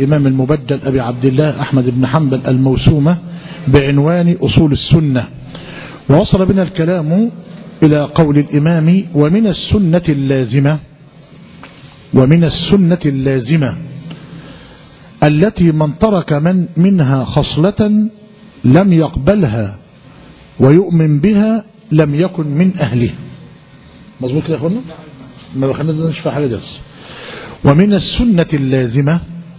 الإمام المبجل أبي عبد الله أحمد بن حنبل الموسومة بعنوان أصول السنة. ووصل بنا الكلام إلى قول الإمام: ومن السنة اللازمة التي من ترك منها خصلة لم يقبلها ويؤمن بها لم يكن من أهله. مظبوط كده يا أخوانا؟ ما خلينا نشوف حاجة درس. ومن السنة اللازمة،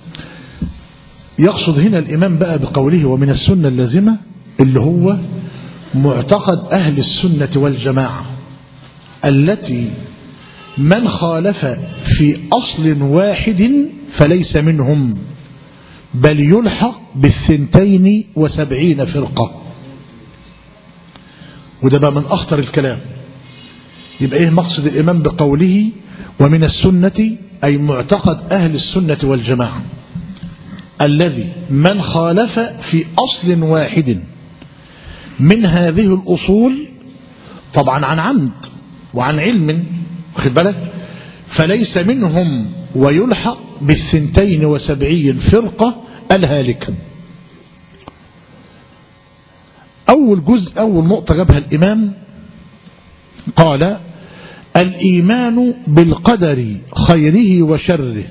يقصد هنا الإمام بقى بقوله ومن السنة اللازمة اللي هو معتقد أهل السنة والجماعة التي من خالف في أصل واحد فليس منهم، بل يلحق ب72 فرقة. وده بقى من أخطر الكلام. يبقى إيه مقصد الإمام بقوله ومن السنة؟ أي معتقد أهل السنة والجماعة الذي من خالف في أصل واحد من هذه الأصول، طبعا عن عمد وعن علم، واخد بالك، فليس منهم ويلحق ب72 فرقة الهالكة. أول نقطة جابها الإمام قال: الإيمان بالقدر خيره وشره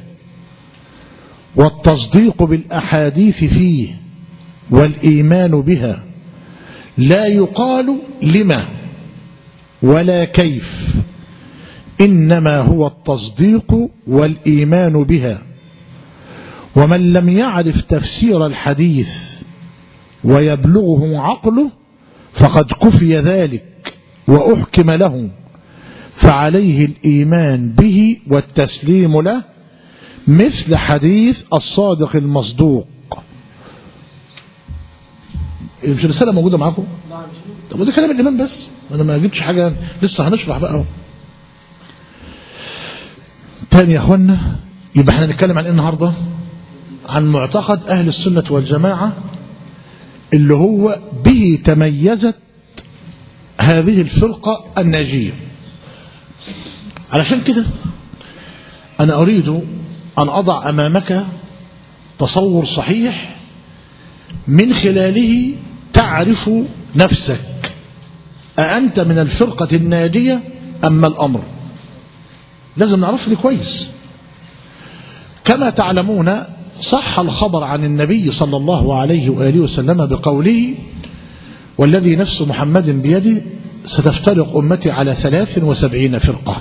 والتصديق بالأحاديث فيه والإيمان بها، لا يقال لما ولا كيف، إنما هو التصديق والإيمان بها. ومن لم يعرف تفسير الحديث ويبلغه عقله فقد كفي ذلك وأحكم له، فعليه الإيمان به والتسليم له، مثل حديث الصادق المصدوق. مش الرسالة موجودة معاكم؟ طب وده كلام الإمام بس، أنا ما جبتش حاجة، لسه هنشرح بقى. تاني يا أخوانا، يبقى احنا نتكلم عن ايه النهاردة؟ عن معتقد أهل السنة والجماعة اللي هو به تميزت هذه الفرقة الناجية. علشان كده أنا أريد أن أضع أمامك تصور صحيح من خلاله تعرف نفسك، أأنت من الفرقة الناجية أم الأمر؟ لازم نعرفه كويس. كما تعلمون صح الخبر عن النبي صلى الله عليه وآله وسلم بقوله: والذي نفس محمد بيده ستفترق أمتي على 73 فرقة،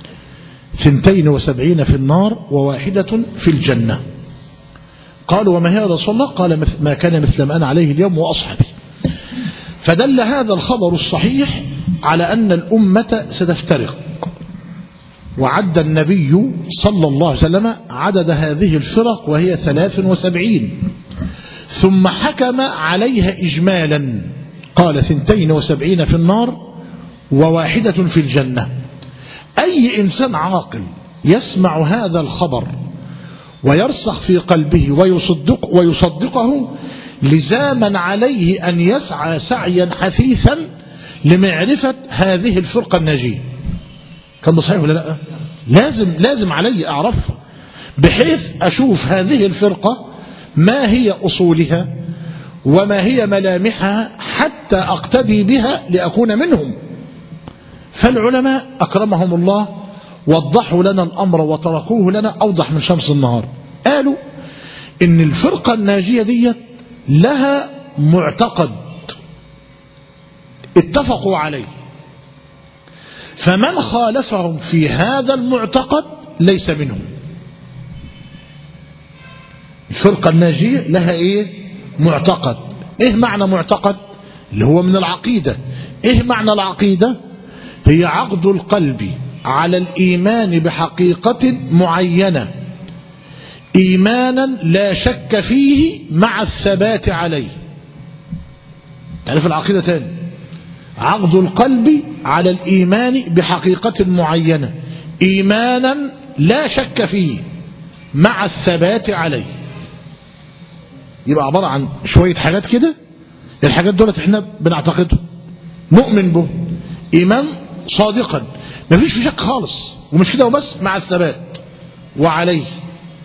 72 في النار و1 في الجنة. قالوا: وما هي يا رسول الله؟ قال: ما كان مثل ما أنا عليه اليوم وأصحابي. فدل هذا الخبر الصحيح على أن الأمة ستفترق، وعد النبي صلى الله عليه وسلم عدد هذه الفرق وهي 73، ثم حكم عليها إجمالا، قال 72 في النار و1 في الجنة. أي إنسان عاقل يسمع هذا الخبر ويرسخ في قلبه ويصدقه لزاما عليه أن يسعى سعيا حثيثا لمعرفة هذه الفرقة الناجية. كان صحيح ولا لا؟ لازم علي أعرفها، بحيث أشوف هذه الفرقة ما هي أصولها وما هي ملامحها حتى أقتدي بها لأكون منهم. فالعلماء أكرمهم الله وضحوا لنا الأمر وتركوه لنا أوضح من شمس النهار. قالوا إن الفرقة الناجية دي لها معتقد اتفقوا عليه، فمن خالفهم في هذا المعتقد ليس منهم. الفرقة الناجية لها ايه؟ معتقد. ايه معنى معتقد؟ اللي هو من العقيدة. ايه معنى العقيدة؟ هي عقد القلب على الإيمان بحقيقة معينة إيمانا لا شك فيه مع الثبات عليه. تعرف العقيدة تاني؟ عقد القلب على الإيمان بحقيقة معينة إيمانا لا شك فيه مع الثبات عليه. يبقى عبارة عن شوية حاجات كده، الحاجات دولت احنا بنعتقدهم نؤمن به إيمان صادقا مفيش في شك خالص، ومش كده وبس، مع الثبات وعليه.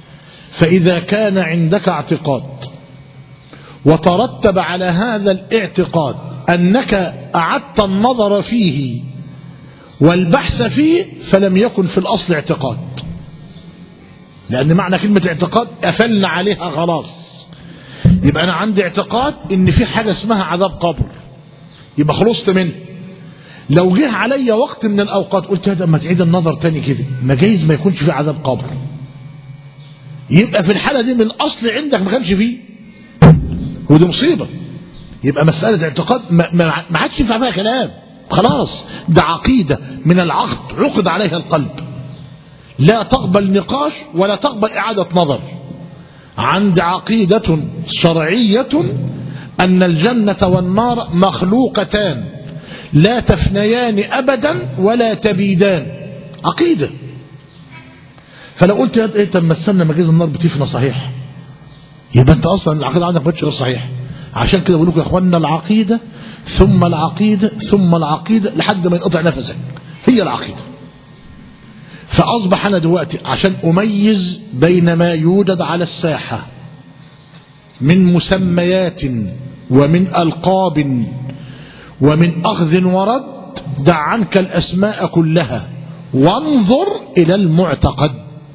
فإذا كان عندك اعتقاد وترتب على هذا الاعتقاد أنك أعدت النظر فيه والبحث فيه، فلم يكن في الأصل اعتقاد، لأن معنى كلمة اعتقاد قفلنا عليها خلاص. يبقى أنا عندي اعتقاد إن في حاجة اسمها عذاب قبر، يبقى خلصت منه. لو جه علي وقت من الأوقات قلت هذا ما تعيد النظر تاني كده، ما جايز ما يكونش في عذاب قبر، يبقى في الحالة دي من الأصل عندك ما كانش فيه، ودي مصيبة. يبقى مسألة اعتقاد ما عادش ينفع فيها كلام، خلاص ده عقيدة من العقد عقد عليها القلب، لا تقبل نقاش ولا تقبل إعادة نظر. عند عقيدة شرعية أن الجنة والنار مخلوقتان لا تفنيان أبدا ولا تبيدان، عقيدة. فلو قلت ايه طب ما تستنى ما جاز النار بتفنى صحيح، يبقى انت اصلا العقيدة عندك ما غير صحيح. عشان كده بقول لكم يا اخواننا العقيدة ثم العقيدة ثم العقيدة لحد ما ينقطع نفسك، هي العقيدة. فأصبح أنا دلوقتي عشان أميز بين ما يوجد على الساحة من مسميات ومن ألقاب ومن أخذ ورد، دع عنك الأسماء كلها وانظر إلى المعتقد.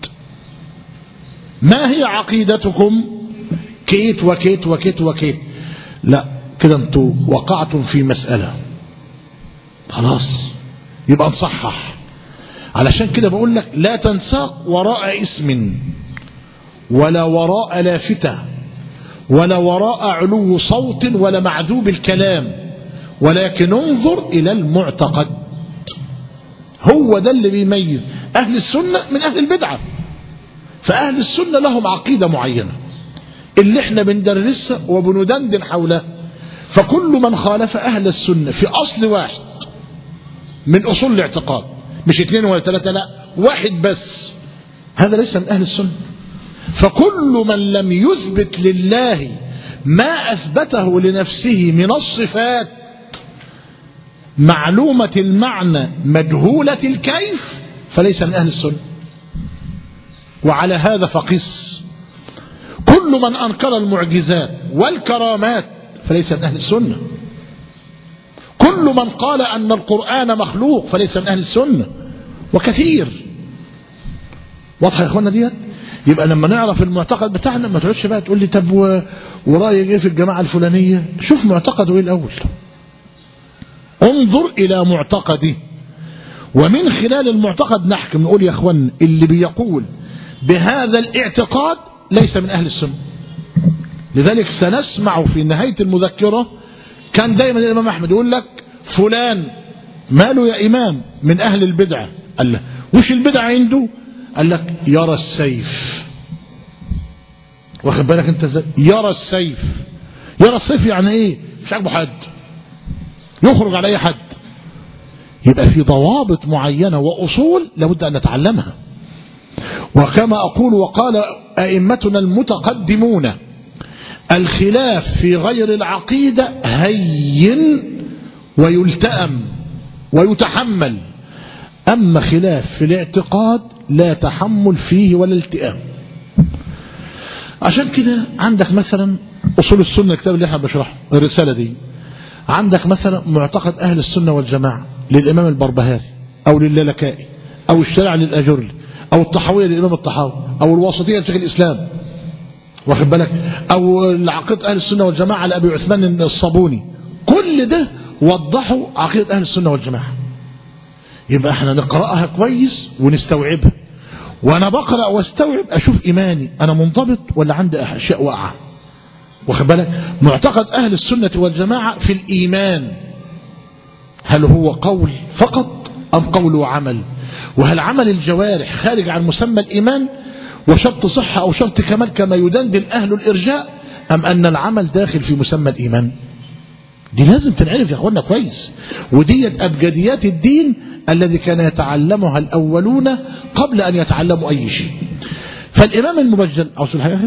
ما هي عقيدتكم؟ كيت وكيت وكيت وكيت، لا كده انتوا وقعتم في مسألة خلاص، يبقى نصحح. علشان كده بقول لك لا تنساق وراء اسم ولا وراء لافتة ولا وراء علو صوت ولا معذوب الكلام، ولكن انظر إلى المعتقد. هو ده اللي بيميز أهل السنة من أهل البدعة. فأهل السنة لهم عقيدة معينة اللي احنا بندرسها وبندندن حولها. فكل من خالف أهل السنة في أصل واحد من أصول الاعتقاد، مش 2 ولا 3، لا واحد بس، هذا ليس من أهل السنة. فكل من لم يثبت لله ما أثبته لنفسه من الصفات معلومة المعنى مجهولة الكيف فليس من أهل السنة. وعلى هذا فقس كل من أنكر المعجزات والكرامات فليس من أهل السنة. كل من قال أن القرآن مخلوق فليس من أهل السنة، وكثير. واضح يا اخوانا ديت؟ يبقى لما نعرف المعتقد بتاعنا ما تقعدش بقى تقول لي طب ورأيك ايه في الجماعة الفلانية. شوف معتقده ايه الأول، انظر إلى معتقده، ومن خلال المعتقد نحكم نقول يا اخوانا اللي بيقول بهذا الاعتقاد ليس من أهل السنة. لذلك سنسمع في نهاية المذكرة كان دايما الإمام أحمد يقول لك فلان ماله يا إمام من أهل البدعة. قال له وش البدعة عنده؟ قال لك يرى السيف. واخد بالك انت ازاي؟ يرى السيف. يرى السيف يعني ايه؟ مش عاجبه حد، يخرج على اي حد. يبقى في ضوابط معينة وأصول لابد أن نتعلمها. وكما أقول وقال أئمتنا المتقدمون الخلاف في غير العقيدة هين ويلتأم ويتحمل، أما خلاف في الاعتقاد لا تحمل فيه ولا التئام. عشان كده عندك مثلا أصول السنة، الكتاب اللي احنا بنشرحه الرسالة دي، عندك مثلا معتقد أهل السنة والجماعة للإمام البربهاري أو للالكائي أو الشريعة للأجرلي أو الطحاوية للإمام الطحاوي أو الواسطية لشيخ الإسلام، واخد بالك، أو عقيدة أهل السنة والجماعة لأبي عثمان الصابوني. كل ده وضحوا عقيدة أهل السنة والجماعة. يبقى احنا نقرأها كويس ونستوعبها، وانا بقرأ واستوعب اشوف ايماني انا منضبط ولا عندي اشياء واقعة. واخد بالك، معتقد اهل السنة والجماعة في الايمان هل هو قول فقط ام قول وعمل؟ وهل عمل الجوارح خارج عن مسمى الايمان وشرط صحة او شرط كمال كما يدندن اهل الارجاء، ام ان العمل داخل في مسمى الايمان؟ دي لازم تنعرف يا اخوانا كويس. وديت ابجديات الدين الذي كان يتعلمها الأولون قبل أن يتعلموا أي شيء. فالإمام المبجل أوصل حاجة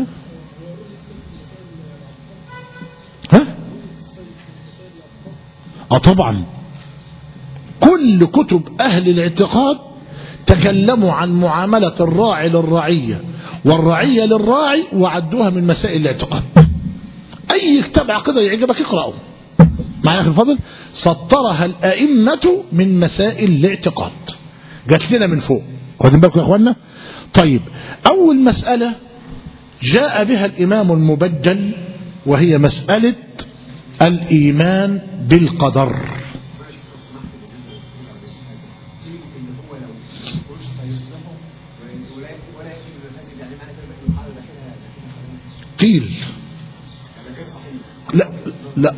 طبعا كل كتب أهل الاعتقاد تكلموا عن معاملة الراعي للرعية والرعية للراعي وعدوها من مسائل الاعتقاد. أي كتاب عقيدة يعجبك اقرأه معايا في الفضل. سطرها الأئمة من مسائل الاعتقاد، جات لنا من فوق. واخدين بالكم يا اخوانا؟ طيب، أول مسألة جاء بها الإمام المبجل وهي مسألة الإيمان بالقدر. قيل لا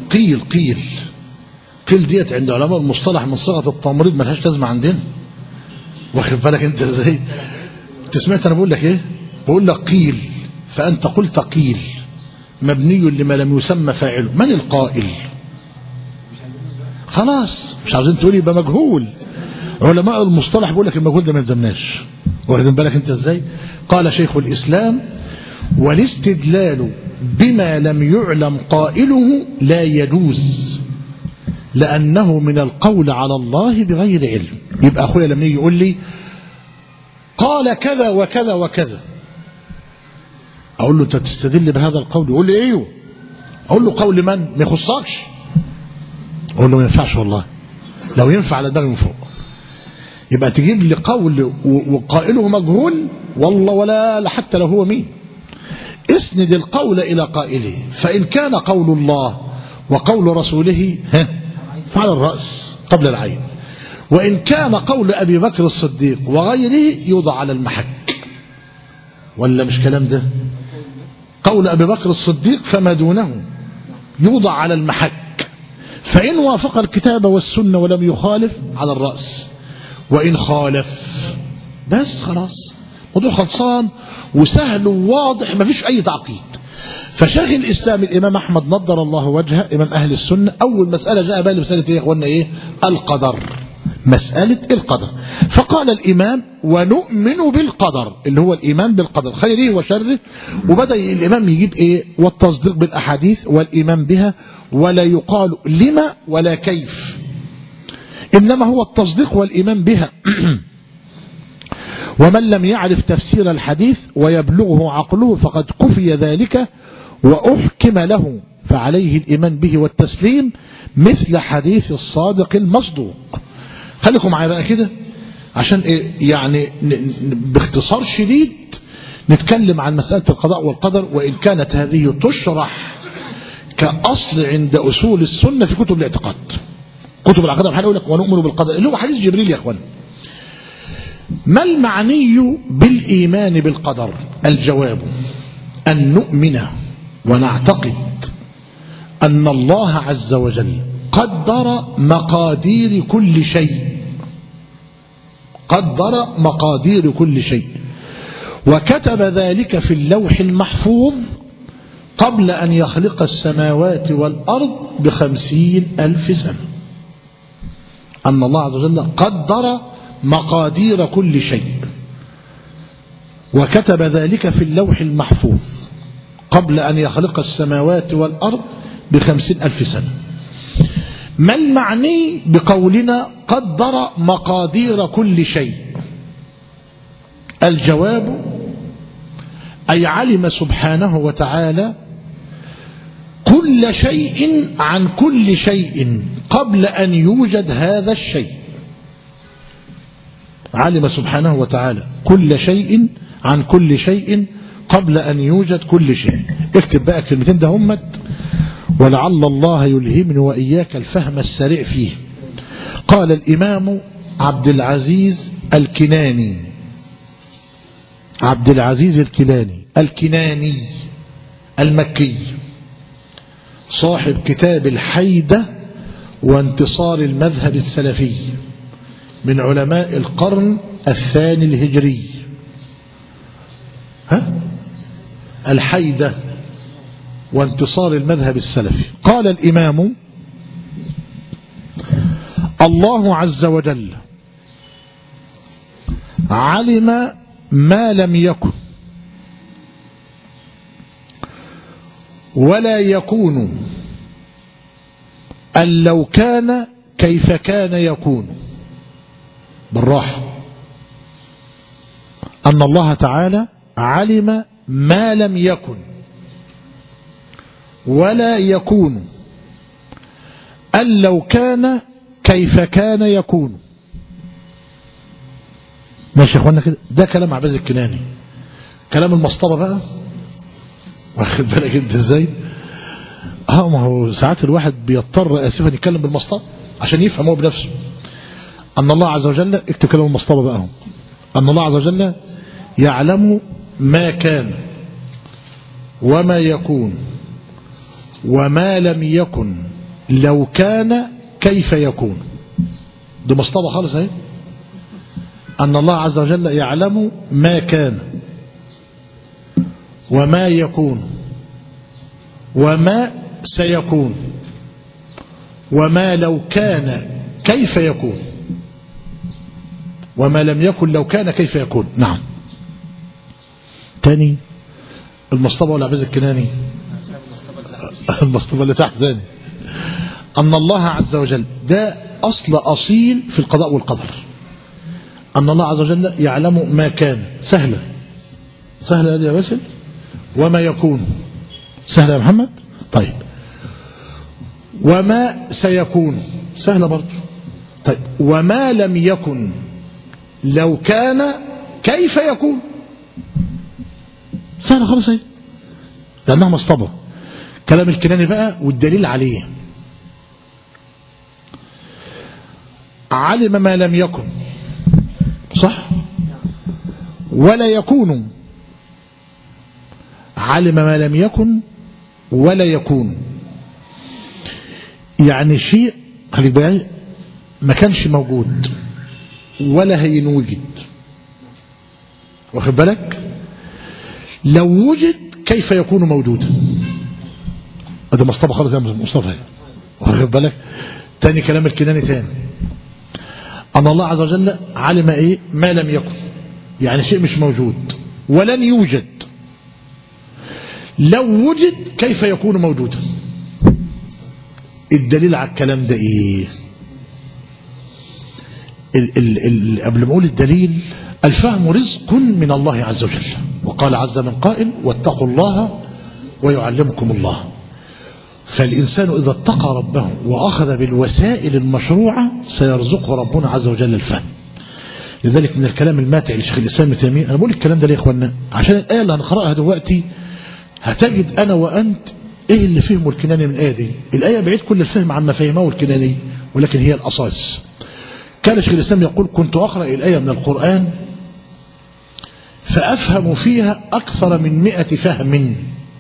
قيل ديت عند علماء المصطلح من صيغة التمريض ملهاش لازمة عندنا. واخد بالك انت ازاي؟ انت سمعت انا بقول لك ايه؟ بقول لك قيل، فانت قلت قيل مبني لما لم يسمى فاعله. من القائل؟ خلاص مش عاوزين تقول يبقى مجهول. علماء المصطلح بيقول لك المجهول ده ما يلزمناش. واخد بالك انت ازاي؟ قال شيخ الاسلام: والاستدلال بما لم يعلم قائله لا يجوز لأنه من القول على الله بغير علم. يبقى أخويا لما يجي يقول لي قال كذا وكذا وكذا، أقول له أنت تستدل بهذا القول؟ يقول لي ايوه. أقول له قول من؟ ما يخصكش. أقول له ما ينفعش والله، لو ينفع على دماغي من فوق. يبقى تجيب لي قول وقائله مجهول والله، ولا حتى لو هو مين. اسند القول إلى قائله، فإن كان قول الله وقول رسوله فعلى الرأس قبل العين، وإن كان قول أبي بكر الصديق وغيره يوضع على المحك. ولا مش كلام ده؟ قول أبي بكر الصديق فما دونه يوضع على المحك، فإن وافق الكتاب والسنة ولم يخالف على الرأس، وإن خالف بس خلاص موضوع خلصان وسهل وواضح ما فيش أي تعقيد. فشيخ الإسلام الإمام أحمد نضر الله وجهه إمام أهل السنة أول مسألة جاء بها مسألة إيه يا إخوانا؟ إيه؟ القدر. مسألة القدر. فقال الإمام: ونؤمن بالقدر، اللي هو الإيمان بالقدر خيره وشره. وبدأ الإمام يجيب إيه؟ والتصديق بالأحاديث والإيمان بها، ولا يقال لما ولا كيف، إنما هو التصديق والإيمان بها. ومن لم يعرف تفسير الحديث ويبلغه عقله فقد كفي ذلك وأحكم له، فعليه الإيمان به والتسليم مثل حديث الصادق المصدوق. خليكم معايا بقى كده عشان إيه؟ يعني باختصار شديد نتكلم عن مسألة القضاء والقدر، وإن كانت هذه تشرح كأصل عند أصول السنة في كتب الاعتقاد. كتب العقيدة بحال يقول لك ونؤمن بالقدر، اللي هو حديث جبريل يا اخوان. ما المعني بالإيمان بالقدر؟ الجواب: أن نؤمن ونعتقد أن الله عز وجل قدر مقادير كل شيء، قدر مقادير كل شيء، وكتب ذلك في اللوح المحفوظ قبل أن يخلق السماوات والأرض ب50,000 سنة. أن الله عز وجل قدر مقادير كل شيء وكتب ذلك في اللوح المحفوظ قبل أن يخلق السماوات والأرض ب50,000 سنة. ما المعني بقولنا قدر مقادير كل شيء؟ الجواب: أي علم سبحانه وتعالى كل شيء عن كل شيء قبل أن يوجد هذا الشيء. علم سبحانه وتعالى كل شيء عن كل شيء قبل أن يوجد كل شيء. اكتب بقى كلمتين ده همت، ولعل الله يلهمني وإياك الفهم السريع فيه. قال الإمام عبد العزيز الكناني، عبد العزيز الكناني المكي، صاحب كتاب الحيدة وانتصار المذهب السلفي، من علماء القرن الثاني الهجري. الحيدة وانتصار المذهب السلفي. قال الإمام: الله عز وجل علم ما لم يكن ولا يكون، أن لو كان كيف كان يكون. بالراحة. أن الله تعالى علم ما لم يكن ولا يكون، أن لو كان كيف كان يكون. ماشي يا اخوانا كده؟ ده كلام عباس الكناني. كلام المسطرة بقى واخد بالك انت ازاي؟ ما هو ساعات الواحد بيضطر اسفا يتكلم بالمسطرة عشان يفهم هو بنفسه. ان الله عز وجل، اكتب كلام المسطرة بقى، ان الله عز وجل يعلم ما كان وما يكون وما لم يكن لو كان كيف يكون. ده مسطرة خالص اهي. أن الله عز وجل يعلم ما كان وما يكون وما سيكون وما لو كان كيف يكون وما لم يكن لو كان كيف يكون. نعم. تاني المصطبة ولا عباس الكناني؟ المصطبة اللي تحت ثاني. أن الله عز وجل، ده أصيل في القضاء والقدر. أن الله عز وجل يعلم ما كان، سهلة هذه يا باسل، وما يكون، سهلة يا محمد. طيب وما سيكون، سهلة برضه. طيب وما لم يكن لو كان كيف يكون، سهلة خالص اهي، لأنها مصطبة. كلام الكناني بقى والدليل عليه. علم ما لم يكن، صح، ولا يكون. علم ما لم يكن ولا يكون، يعني شيء خلي بالك ما كانش موجود ولا هينوجد، واخد بالك؟ لو وجد كيف يكون موجودا؟ هذا مصطفى خالص يا مصطفى، واخد بالك؟ تاني كلام الكناني تاني، أن الله عز وجل علم إيه؟ ما لم يكن، يعني شيء مش موجود ولن يوجد. لو وجد كيف يكون موجودا؟ الدليل على الكلام ده إيه؟ قبل ما أقول الدليل، الفهم رزق من الله عز وجل، وقال عز من قائل واتقوا الله ويعلمكم الله. فالإنسان إذا اتقى ربه وأخذ بالوسائل المشروعة سيرزقه ربنا عز وجل الفهم. لذلك من الكلام الماتع لشيخ الإسلام ابن تيمية، أنا بقول الكلام ده ليه يا إخوانا؟ عشان الآية اللي هنقرأها دلوقتي هتجد أنا وأنت إيه اللي فهمه الكناني من الآية دي. الآية بعيد كل الفهم عما فهمه الكناني، ولكن هي الأساس. كان شيخ الإسلام يقول كنت أقرأ الآية من القرآن فأفهم فيها أكثر من 100 فهم،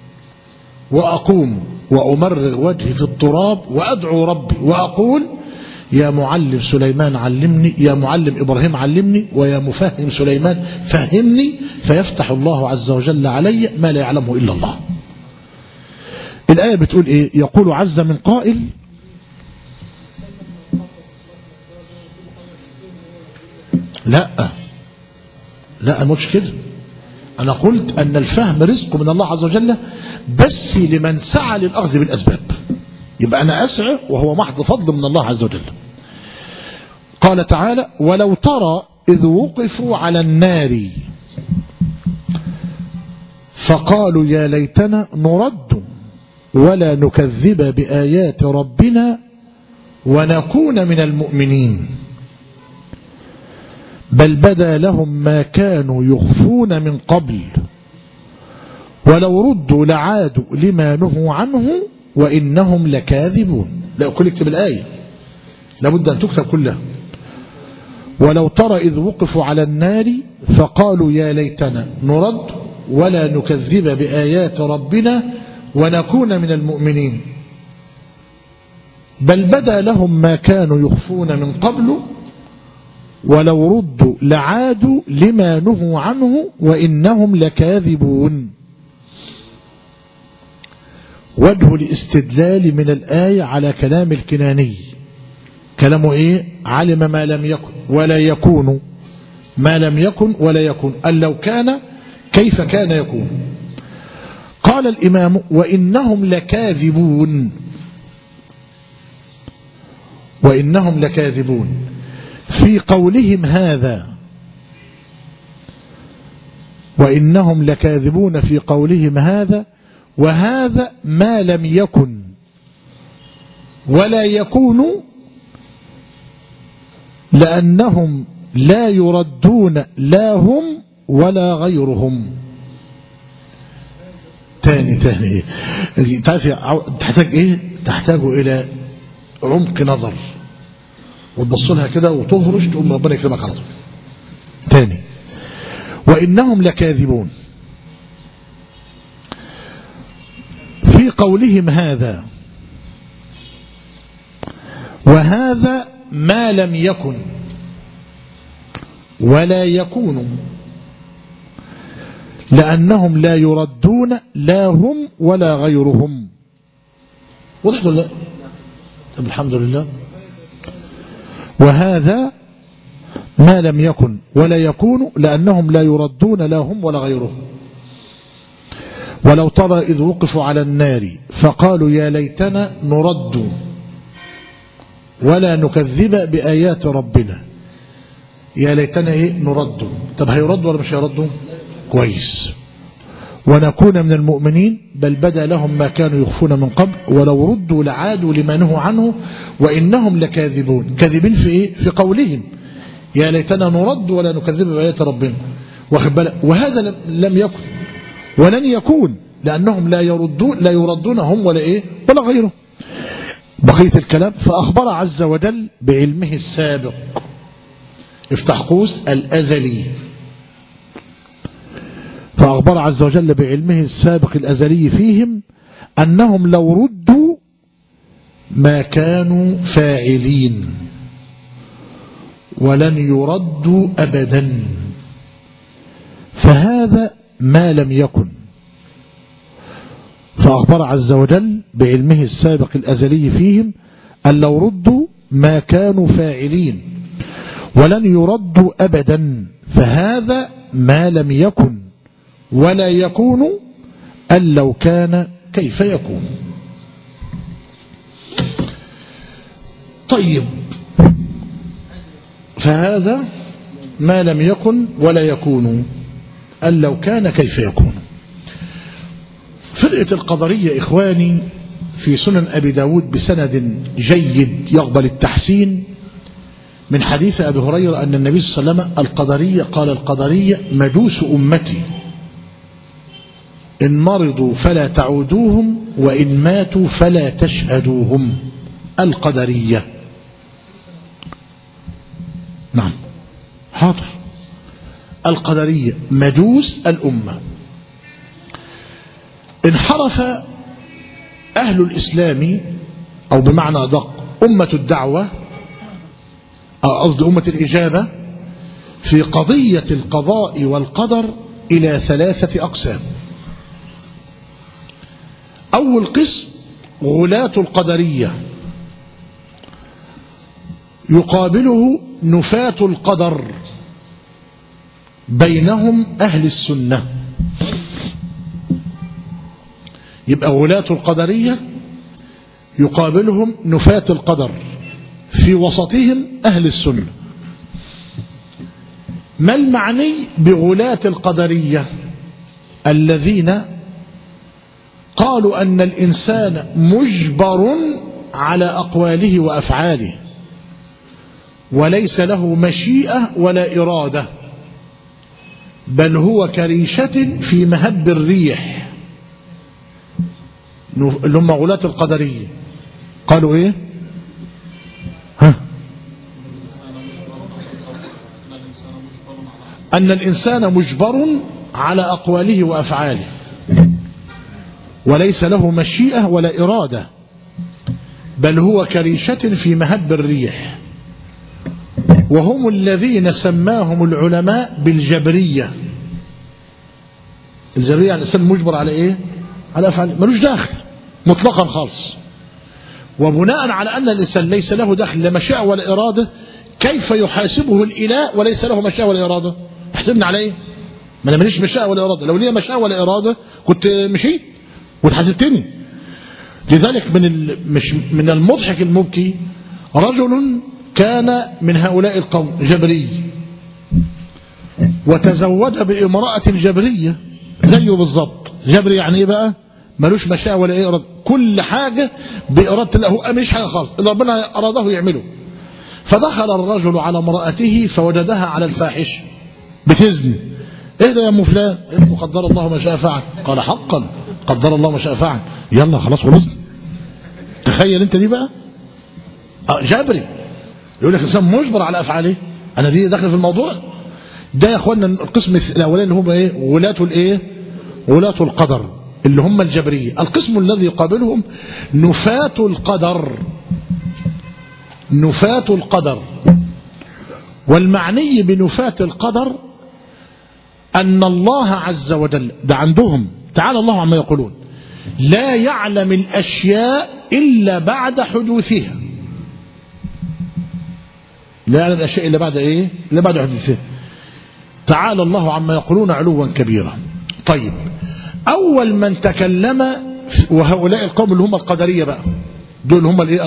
وأقوم وأمرغ وجهي في التراب وأدعو ربي وأقول يا معلم سليمان علمني، يا معلم إبراهيم علمني، ويا مفهم سليمان فهمني، فيفتح الله عز وجل علي ما لا يعلمه إلا الله. الآية بتقول إيه؟ يقول عز من قائل لا مش كده. أنا قلت أن الفهم رزق من الله عز وجل بس لمن سعى للأخذ بالأسباب، يبقى أنا أسعى وهو محض فضل من الله عز وجل. قال تعالى ولو ترى إذ وقفوا على النار فقالوا يا ليتنا نرد ولا نكذب بآيات ربنا ونكون من المؤمنين بل بدا لهم ما كانوا يخفون من قبل ولو ردوا لعادوا لما نهوا عنه وإنهم لكاذبون. لا أقول اكتب الآية، لابد أن تكتب كلها. ولو ترى إذ وقفوا على النار فقالوا يا ليتنا نرد ولا نكذب بآيات ربنا ونكون من المؤمنين بل بدا لهم ما كانوا يخفون من قبل ولو ردوا لعادوا لما نهوا عنه وإنهم لكاذبون. وجه الاستدلال من الآية على كلام الكناني، كلامه إيه؟ علم ما لم يكن ولا يكون، ما لم يكن ولا يكون، أن لو كان كيف كان يكون. قال الإمام وإنهم لكاذبون، وإنهم لكاذبون في قولهم هذا وإنهم لكاذبون في قولهم هذا، وهذا ما لم يكن ولا يكون، لأنهم لا يردون لا هم ولا غيرهم. تاني تحتاج ايه؟ تحتاج الى عمق نظر، وتبص لها كده وتهرش، تقوم ربنا يكرمك على طول. تاني، وإنهم لكاذبون في قولهم هذا، وهذا ما لم يكن ولا يكون، لأنهم لا يردون لا هم ولا غيرهم. واضح ولا لا؟ طب الحمد لله. وهذا ما لم يكن ولا يكون، لأنهم لا يردون لا هم ولا غيرهم. ولو ترى إذ وقفوا على النار فقالوا يا ليتنا نرد ولا نكذب بآيات ربنا. يا ليتنا ايه؟ نرد. طب هيردوا ولا مش هيردوا؟ كويس. ونكون من المؤمنين، بل بدا لهم ما كانوا يخفون من قبل ولو ردوا لعادوا لما نهوا عنه وإنهم لكاذبون. كاذبين في ايه؟ في قولهم يا ليتنا نرد ولا نكذب بآيات ربنا. واخد بالك؟ وهذا لم يكن ولن يكون، لأنهم لا يردون هم ولا ايه ولا غيره. بقية الكلام، فأخبر عز وجل بعلمه السابق، افتح قوس الأزلي، فأخبر عز وجل بعلمه السابق الأزلي فيهم أنهم لو ردوا ما كانوا فاعلين ولن يردوا أبدا، فهذا ما لم يكن. فأخبر عز وجل بعلمه السابق الأزلي فيهم أن لو ردوا ما كانوا فاعلين ولن يردوا أبدا، فهذا ما لم يكن ولا يكون، أن لو كان كيف يكون. طيب، فهذا ما لم يكن ولا يكون، أن لو كان كيف يكون. فرقة القدرية إخواني في سنن أبي داود بسند جيد يقبل التحسين من حديث أبي هريرة أن النبي صلى الله عليه وسلم القدرية قال القدرية مجوس أمتي، إن مرضوا فلا تعودوهم وإن ماتوا فلا تشهدوهم. القدرية. نعم حاضر. القدرية مجوس الأمة. انحرف أهل الإسلام، أو بمعنى أدق أمة الدعوة، أو قصد أمة الإجابة، في قضية القضاء والقدر إلى 3 أقسام. أول قسم غلاة القدرية، يقابله نفاة القدر، بينهم أهل السنة. يبقى غلاة القدرية يقابلهم نفاة القدر، في وسطهم أهل السنة. ما المعني بغلاة القدرية؟ الذين قالوا أن الإنسان مجبر على أقواله وأفعاله، وليس له مشيئة ولا إرادة، بل هو كريشة في مهب الريح. اللي هم غلاة القدرية قالوا إيه؟ أن الإنسان مجبر على أقواله وأفعاله، وليس له مشيئة ولا إرادة، بل هو كريشة في مهب الريح. وهم الذين سماهم العلماء بالجبرية. الجبرية يعني الإنسان مجبر على إيه؟ على أفعال، ملوش داخل مطلقا خالص. وبناء على أن الإنسان ليس له داخل لا مشيئة ولا إرادة، كيف يحاسبه الإله وليس له مشيئة ولا إرادة؟ احسبنا على إيه؟ ما أنا ماليش مشيئة ولا إرادة، لو لي مشيئة ولا إرادة كنت مشيت وتحاسبتني. لذلك من المضحك المبكي رجل كان من هؤلاء القوم جبري، وتزوج بامرأة جبرية زيه بالظبط. جبري يعني ايه بقى؟ ملوش مشاء ولا ايه إرادة، كل حاجة بإرادة الله، هو مش حاجة خالص اللي ربنا أراده يعمله. فدخل الرجل على امرأته فوجدها على الفاحشة بتزني. ايه ده يا ام فلان؟ انه قدر الله ما شاء فعل. قال حقا قدر الله ما شاء فعل. يلا خلاص خلصنا. تخيل انت دي بقى جبري يقول لك الانسان مجبر على افعاله. انا دي داخل في الموضوع ده يا اخوانا. القسم الاولاني اللي هم ايه؟ ولاة القدر اللي هم الجبرية. القسم الذي يقابلهم نفاة القدر. نفاة القدر. والمعني بنفاة القدر أن الله عز وجل ده عندهم تعالى الله عما يقولون لا يعلم الأشياء إلا بعد حدوثها. لا يعلم الأشياء إلا بعد إيه؟ إلا بعد حدوثها. تعالى الله عما يقولون علوا كبيرا. طيب أول من تكلم وهؤلاء القوم اللي هم القدرية بقى، دول هم الايه؟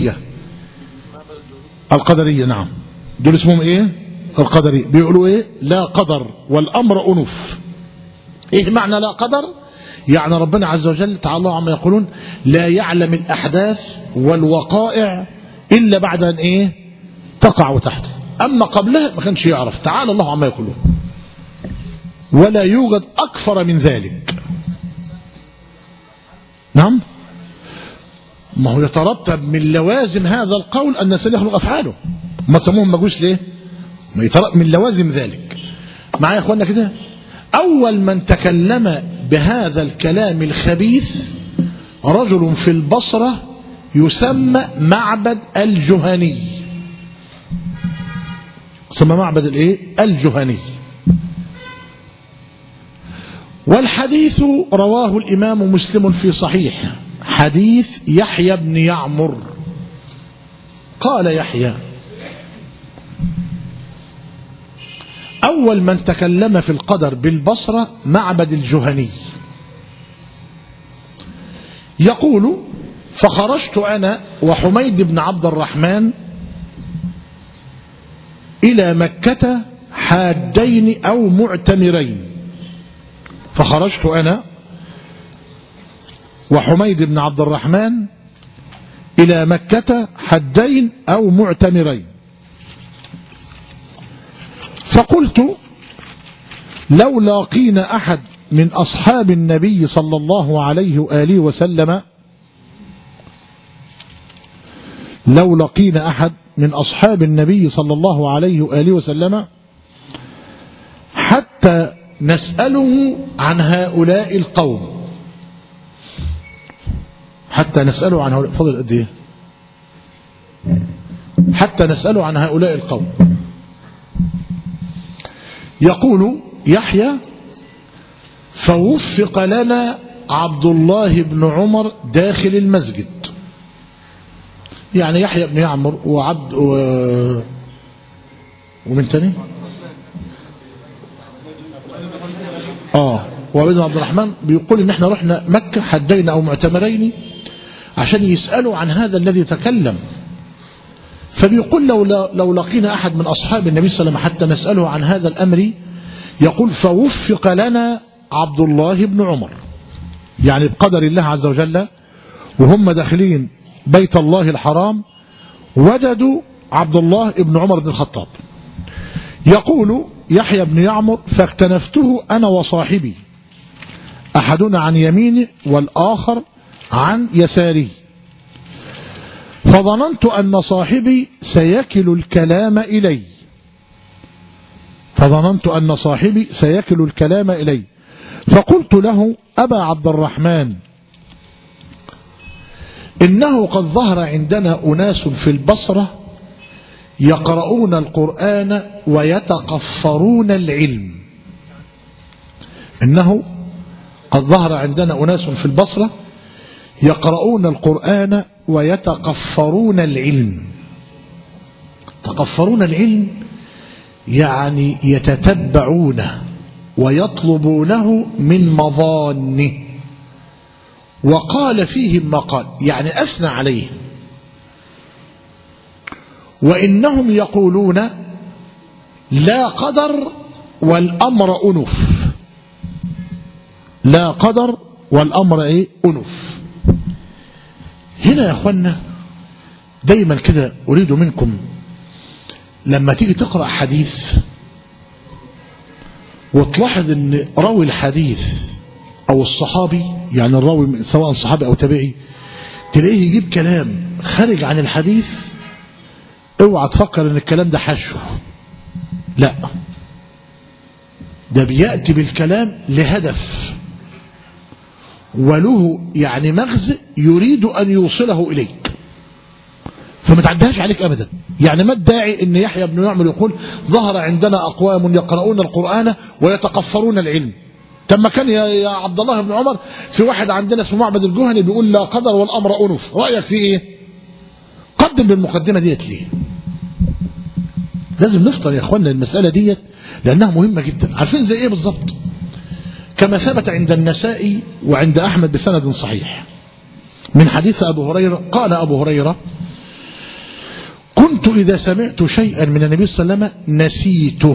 القدرية نعم، دول اسمهم ايه؟ القدرية. بيقولوا ايه؟ لا قدر والأمر أنف. ايه معنى لا قدر؟ يعني ربنا عز وجل تعالى الله عما يقولون لا يعلم الأحداث والوقائع إلا بعد أن ايه؟ تقع تحته، أما قبلها ما كانش يعرف. تعالى الله عما يقولون ولا يوجد أكثر من ذلك. نعم، ما هو يترتب من لوازم هذا القول أن الإنسان يخلق أفعاله. ما تسموهم مجوس ليه؟ ما يترتب من لوازم ذلك. معايا يا اخوانا كده؟ أول من تكلم بهذا الكلام الخبيث رجل في البصرة يسمى معبد الجهني. سمى معبد الايه؟ الجهني. والحديث رواه الإمام مسلم في صحيح، حديث يحيى بن يعمر. قال يحيى أول من تكلم في القدر بالبصرة معبد الجهني. يقول فخرجت أنا وحميد بن عبد الرحمن إلى مكة حاجين أو معتمرين. فخرجت أنا وحميد بن عبد الرحمن إلى مكة حجين أو معتمرين. فقلت لو لاقينا أحد من أصحاب النبي صلى الله عليه وآله وسلم، لو لقينا أحد من أصحاب النبي صلى الله عليه وآله وسلم حتى نسأله عن هؤلاء القوم. حتى نسأله عن هؤلاء، فضل قد ايه؟ حتى نسأله عن هؤلاء القوم. يقول يحيى فوفق لنا عبد الله بن عمر داخل المسجد. يعني يحيى بن يعمر وعبد ومن تاني وعبد عبد الرحمن بيقول ان احنا رحنا مكة حجين او معتمرين عشان يسألوا عن هذا الذي تكلم. فبيقول لو لقينا أحد من أصحاب النبي صلى الله عليه وسلم حتى نسأله عن هذا الأمر، يقول فوفق لنا عبد الله بن عمر. يعني بقدر الله عز وجل وهم داخلين بيت الله الحرام وجدوا عبد الله بن عمر بن الخطاب. يقول يحيى بن يعمر فاكتنفته أنا وصاحبي، أحدنا عن يمينه والآخر عن يساره، فظننت أن صاحبي سيكل الكلام إلي. فقلت له أبا عبد الرحمن إنه قد ظهر عندنا أناس في البصرة يقرؤون القرآن ويتقفرون العلم. إنه قد ظهر عندنا أناس في البصرة يقرؤون القرآن ويتقفرون العلم. تقفرون العلم يعني يتتبعونه ويطلبونه من مظانه. وقال فيهم ما قال، يعني أثنى عليهم. وإنهم يقولون لا قدر والأمر أنف. لا قدر والأمر أنف. هنا يا أخوانا دايما كده أريد منكم لما تيجي تقرأ حديث وتلاحظ ان راوي الحديث او الصحابي، يعني الراوي سواء صحابي او تابعي، تلاقيه يجيب كلام خارج عن الحديث، اوعى تفكر ان الكلام ده حشو. لا، ده بيأتي بالكلام لهدف وله يعني مغزى يريد ان يوصله اليك، فما تعديهاش عليك ابدا. يعني ما الداعي ان يحيى بن يعمر يقول ظهر عندنا اقوام يقرؤون القرآن ويتقفرون العلم. طب ما كان يا عبد الله بن عمر في واحد عندنا اسمه معبد الجهني بيقول لا قدر والامر انف، رايك في ايه؟ قدم بالمقدمه ديت ليه؟ لازم نفطر يا اخوانا المساله ديت لانها مهمه جدا. عارفين زي ايه بالظبط؟ كما ثبت عند النسائي وعند احمد بسند صحيح من حديث ابو هريره، قال ابو هريره: كنت إذا سمعت شيئا من النبي صلى الله عليه وسلم نسيته،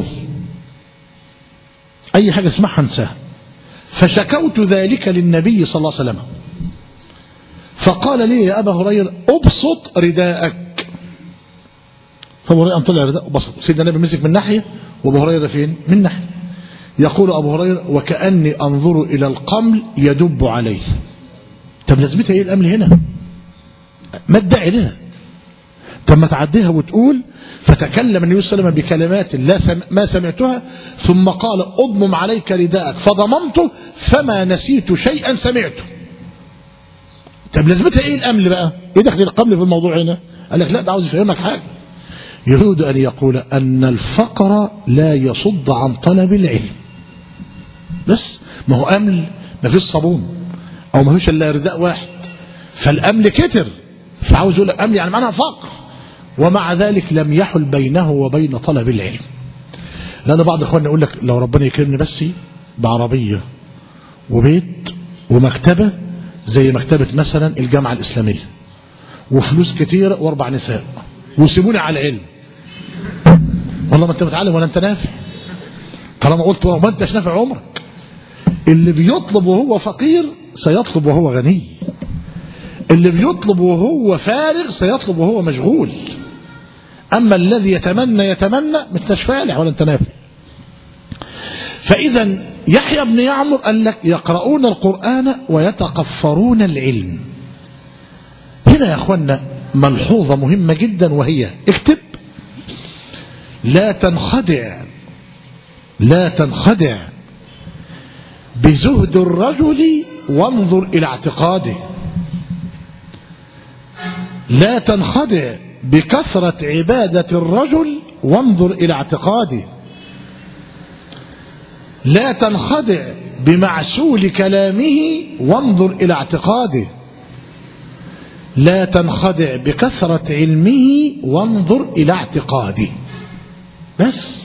أي حاجة اسمعها انساها، فشكوت ذلك للنبي صلى الله عليه وسلم فقال لي يا أبا هريرة أبسط رداءك. فأبو هريرة طلع رداء وبسط، سيدنا النبي مسك من ناحية وأبو هريرة فين؟ من ناحية. يقول أبو هريرة: وكأني أنظر إلى القمل يدب عليه. طب لازمتها إيه الأمل هنا؟ ما ادعي لها؟ طب ما تعديها وتقول: فتكلم النبي صلى الله عليه وسلم بكلمات ما سمعتها ثم قال: اضمم عليك رداءك، فضممته فما نسيت شيئا سمعته. طب لازمتها ايه الامل بقى؟ ايه دخل القمل في الموضوع هنا؟ قال لك لا، ده عاوز يفهمك حاجه، يريد ان يقول ان الفقر لا يصد عن طلب العلم. بس ما هو امل ما فيش صابون او ما فيش الا رداء واحد، فالامل كتر، فعاوز يقول امل يعني معناها فقر، ومع ذلك لم يحل بينه وبين طلب العلم. لأن بعض إخواننا يقول لك لو ربنا يكرمني بس بعربية وبيت ومكتبة زي مكتبة مثلا الجامعة الإسلامية وفلوس كتير واربع نساء وسيبوني على العلم، والله ما انت متعلم ولا انت نافع. طالما قلت ما انتش نافع عمرك. اللي بيطلب وهو فقير سيطلب وهو غني، اللي بيطلب وهو فارغ سيطلب وهو مشغول. أما الذي يتمنى ما انتش فالح ولا انت نافع. فإذا يحيى بن يعمر قال لك: يقرؤون القرآن ويتقفرون العلم. هنا يا أخوانا ملحوظة مهمة جدا، وهي اكتب: لا تنخدع بزهد الرجل وانظر إلى اعتقاده. لا تنخدع بكثرة عبادة الرجل وانظر إلى اعتقاده. لا تنخدع بمعسول كلامه وانظر إلى اعتقاده. لا تنخدع بكثرة علمه وانظر إلى اعتقاده. بس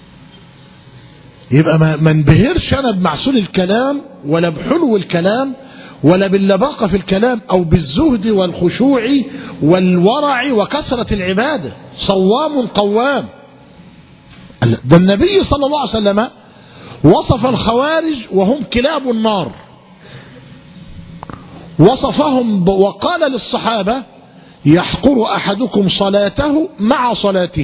يبقى ما انبهرش أنا بمعسول الكلام ولا بحلو الكلام ولا باللباقة في الكلام أو بالزهد والخشوع والورع وكثرة العبادة. صوام قوام. ده النبي صلى الله عليه وسلم وصف الخوارج وهم كلاب النار، وصفهم وقال للصحابة: يحقر أحدكم صلاته مع صلاته،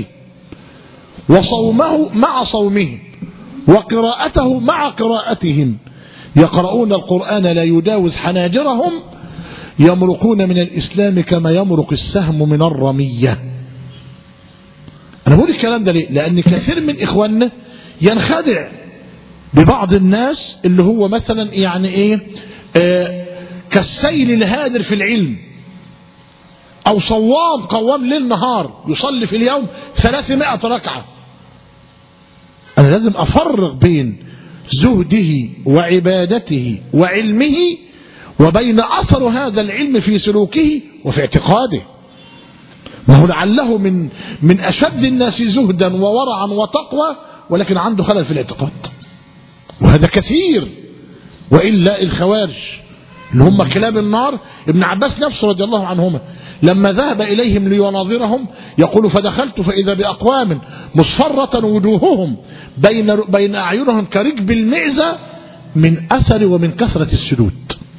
وصومه مع صومهم، وقراءته مع قراءتهم، يقرؤون القرآن لا يجاوز حناجرهم، يمرقون من الإسلام كما يمرق السهم من الرمية. أنا بقول الكلام ده ليه؟ لأن كثير من إخواننا ينخدع ببعض الناس اللي هو مثلا يعني كالسيل الهادر في العلم، أو صوام قوام ليل نهار يصلي في اليوم 300 ركعة. أنا لازم أفرق بين زهده وعبادته وعلمه وبين أثر هذا العلم في سلوكه وفي اعتقاده. وهو لعله من أشد الناس زهدا وورعا وتقوى، ولكن عنده خلل في الاعتقاد، وهذا كثير. وإلا الخوارج اللي هم كلاب النار. ابن عباس نفسه رضي الله عنهما لما ذهب إليهم ليناظرهم يقول فدخلت فإذا بأقوام مصفرة وجوههم بين أعينهم كركب المعزة من أثر ومن كثرة السجود.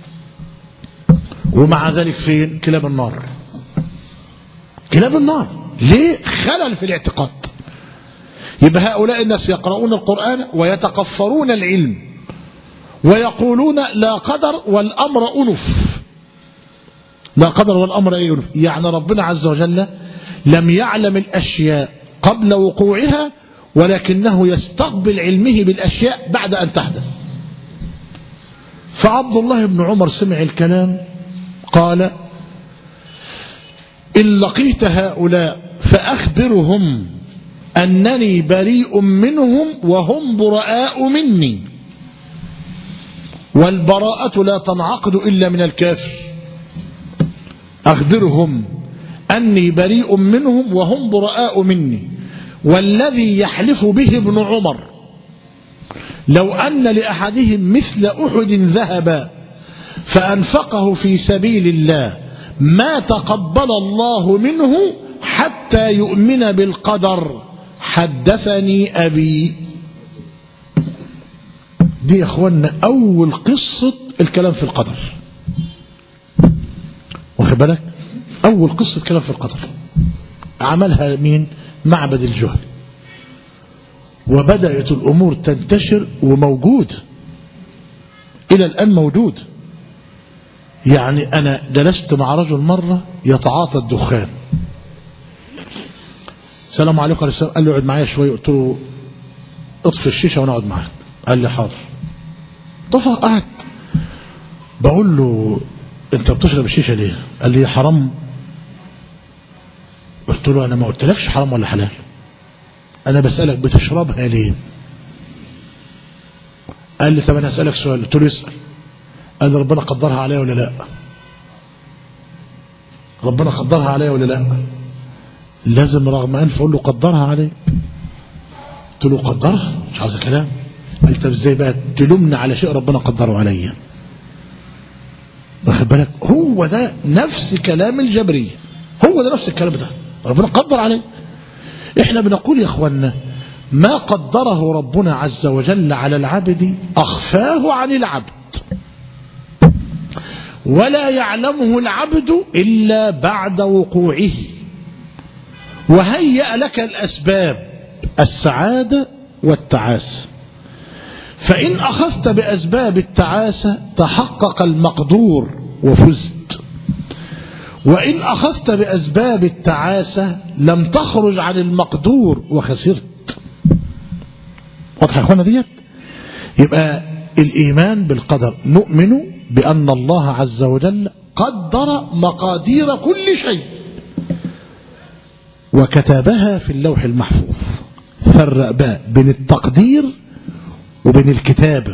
ومع ذلك فين كلاب النار؟ كلاب النار ليه؟ خلل في الاعتقاد. يبقى هؤلاء الناس يقرؤون القرآن ويتقفرون العلم ويقولون لا قدر والأمر أنف. لا قدر والأمر أنف، يعني ربنا عز وجل لم يعلم الأشياء قبل وقوعها ولكنه يستقبل علمه بالأشياء بعد أن تحدث. فعبد الله بن عمر سمع الكلام قال إن لقيت هؤلاء فأخبرهم أنني بريء منهم وهم براء مني، والبراءة لا تنعقد إلا من الكافر. أخبرهم أني بريء منهم وهم براء مني، والذي يحلف به ابن عمر لو أن لأحدهم مثل أحد ذهبا فأنفقه في سبيل الله ما تقبل الله منه حتى يؤمن بالقدر حدثني أبي. دي يا اخوانا أول قصة الكلام في القدر، واخد بالك؟ أول قصة كلام في القدر عملها مين؟ معبد الجهل. وبدأت الأمور تنتشر وموجود إلى الآن موجود. يعني أنا جلست مع رجل مرة يتعاطى الدخان. السلام عليكم يا رسول. قال له اقعد معايا شوية. قلت له اطفي الشيشة وانا اقعد معاك. قال لي حاضر. طفى قعد. بقول له انت بتشرب الشيشة ليه؟ قال لي حرام. قلت له انا ما قلتلكش حرام ولا حلال، انا بسألك بتشربها ليه؟ قال لي طب انا هسألك سؤال. قلت له اسأل. قال لي ربنا قدرها عليا ولا لا؟ ربنا قدرها عليا ولا لا؟ لازم رغم انف اقول له قدرها علي. قلت له قدرها؟ مش عاوز كلام. قال طب ازاي بقى تلومني على شيء ربنا قدره عليا؟ واخد بالك؟ هو ده نفس كلام الجبرية، هو ده نفس الكلام ده، ربنا قدر عليه. احنا بنقول يا اخوانا ما قدره ربنا عز وجل على العبد اخفاه عن العبد، ولا يعلمه العبد الا بعد وقوعه. وهيأ لك الأسباب السعادة والتعاسة، فإن أخذت بأسباب التعاسة تحقق المقدور وفزت، وإن أخذت بأسباب التعاسة لم تخرج عن المقدور وخسرت. واضح يا أخوانا ديت؟ يبقى الإيمان بالقدر، نؤمن بأن الله عز وجل قدر مقادير كل شيء وكتبها في اللوح المحفوظ. فرق بقى بين التقدير وبين الكتابة.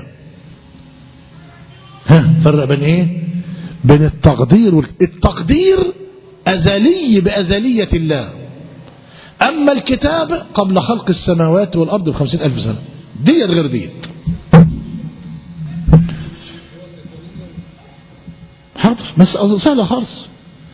فرق بين ايه؟ بين التقدير التقدير أزلي بأزلية الله، أما الكتابة قبل خلق السماوات والأرض ب50,000 سنة. ديت غير ديت. حاضر مسألة سهلة خالص.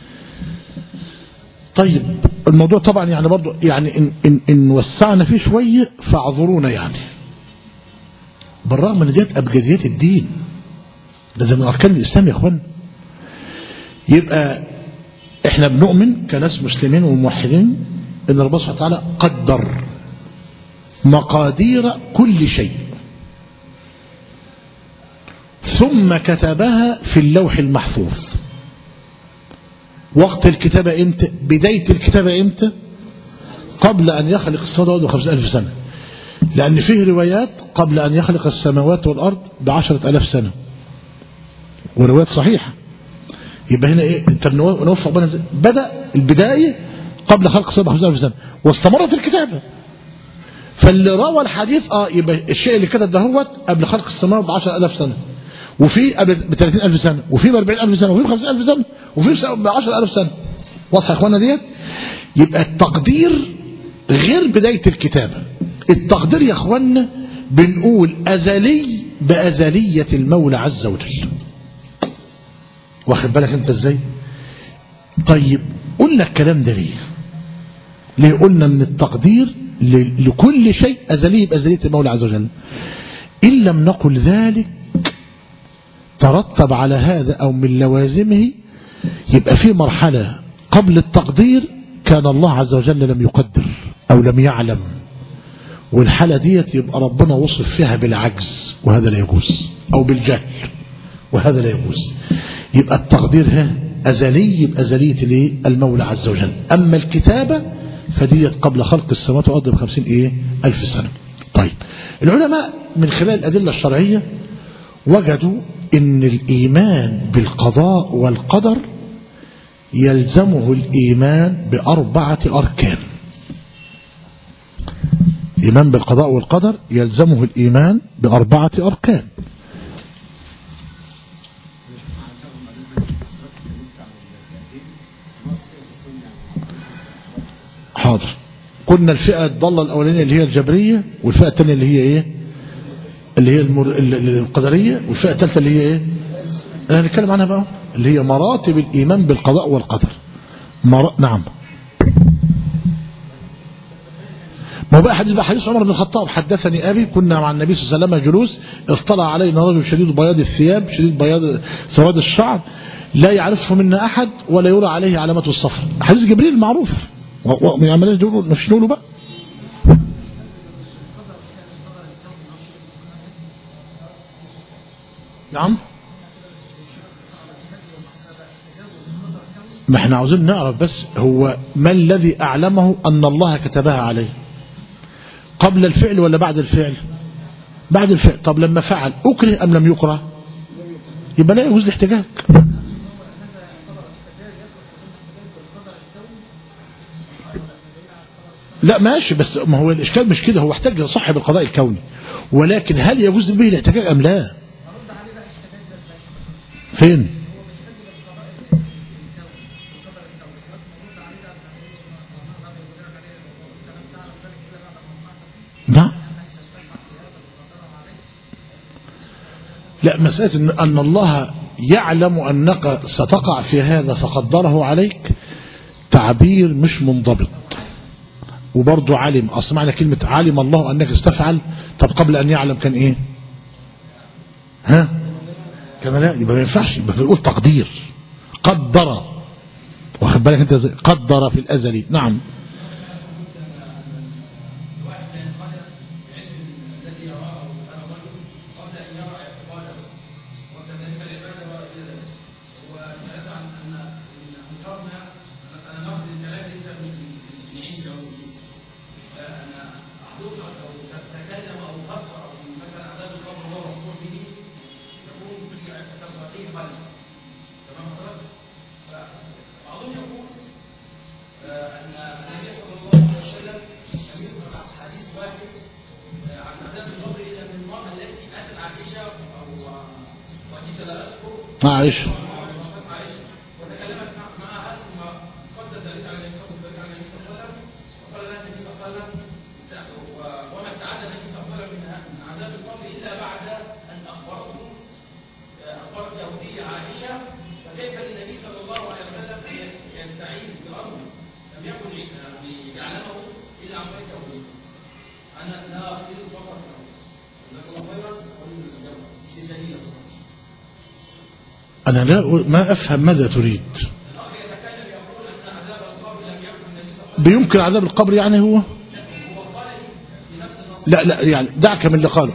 طيب الموضوع طبعا يعني برضو يعني إن وسعنا فيه شوية فاعذرونا، يعني بالرغم من ديت أبجديات الدين، ده من أركان الإسلام يا أخوان. يبقى احنا بنؤمن كناس مسلمين وموحدين ان ربنا سبحانه وتعالى قدر مقادير كل شيء ثم كتبها في اللوح المحفوظ. وقت الكتابة امتى؟ بداية الكتابة امتى؟ قبل أن يخلق السماوات والأرض ب50,000 سنة، لأن فيه روايات قبل أن يخلق السماوات والأرض ب10,000 سنة، وروايات صحيحة. يبقى هنا ايه؟ انت نوفق بنا بدأ البداية قبل خلق السماوات ب50,000 سنة واستمرت الكتابة. فاللي روى الحديث يبقى الشيء اللي كتب ده هو قبل خلق السماوات ب10,000 سنة، وفي قبل ب30,000 سنة، وفي ب40,000 سنة، وفي ب50,000 سنة، وفي ب10,000 سنة. واضح يا اخوانا ديت؟ يبقى التقدير غير بداية الكتابة. التقدير يا اخوانا بنقول أزلي بأزلية المولى عز وجل. واخد بالك انت ازاي؟ طيب قلنا الكلام ده ليه قلنا ان التقدير لكل شيء أزلي بأزلية المولى عز وجل. إن لم نقل ذلك ترتب على هذا أو من لوازمه يبقى في مرحلة قبل التقدير كان الله عز وجل لم يقدر أو لم يعلم، والحالة ديت يبقى ربنا وصف فيها بالعجز وهذا لا يجوز، أو بالجهل وهذا لا يجوز. يبقى التقدير أزلي بأزلية المولى عز وجل. أما الكتابة فديت قبل خلق السماوات والأرض ب50 ألف سنة. طيب العلماء من خلال الأدلة الشرعية وجدوا إن الإيمان بالقضاء والقدر يلزمه الإيمان ب4 أركان. الإيمان بالقضاء والقدر يلزمه الإيمان ب4 أركان. حاضر. قلنا الفئة الضالة الأولانية اللي هي الجبرية، والفئة الثانية اللي هي إيه؟ اللي هي القدرية، والفئة الثالثة اللي هي إيه؟ أنا هنتكلم عنها بقى، اللي هي مراتب الإيمان بالقضاء والقدر. نعم. ما هو بقى حديث عمر بن الخطاب: حدثني أبي كنا مع النبي صلى الله عليه وسلم جلوس اطلع علينا رجل شديد بياض الثياب شديد بياض سواد الشعر لا يعرفه منا أحد ولا يرى عليه علامة الصفر. حديث جبريل المعروف، ما عملناش مش نقوله بقى. نعم. ما احنا عاوزين نعرف بس هو ما الذي أعلمه أن الله كتبها عليه قبل الفعل ولا بعد الفعل؟ بعد الفعل. طب لما فعل أكره أم لم يكره؟ يبقى لا يجوز الاحتجاج. لا ماشي، بس ما هو الإشكال مش كده، هو احتج صاحب القضاء الكوني، ولكن هل يجوز به الاحتجاج أم لا؟ فين؟ نعم. لا، مسألة أن الله يعلم أنك ستقع في هذا فقدره عليك تعبير مش منضبط. وبرضه علم، أصل معنى كلمة علم الله أنك استفعل، طب قبل أن يعلم كان إيه؟ كما لا، يبقى ما ينفعش، يبقى بنقول تقدير قدر. واخد بالك انت ازاي؟ قدر في الأزلي. نعم. عائشة أنا ما أفهم ماذا تريد. بيمكن عذاب القبر يعني هو؟ لا يعني دعك من اللي قاله.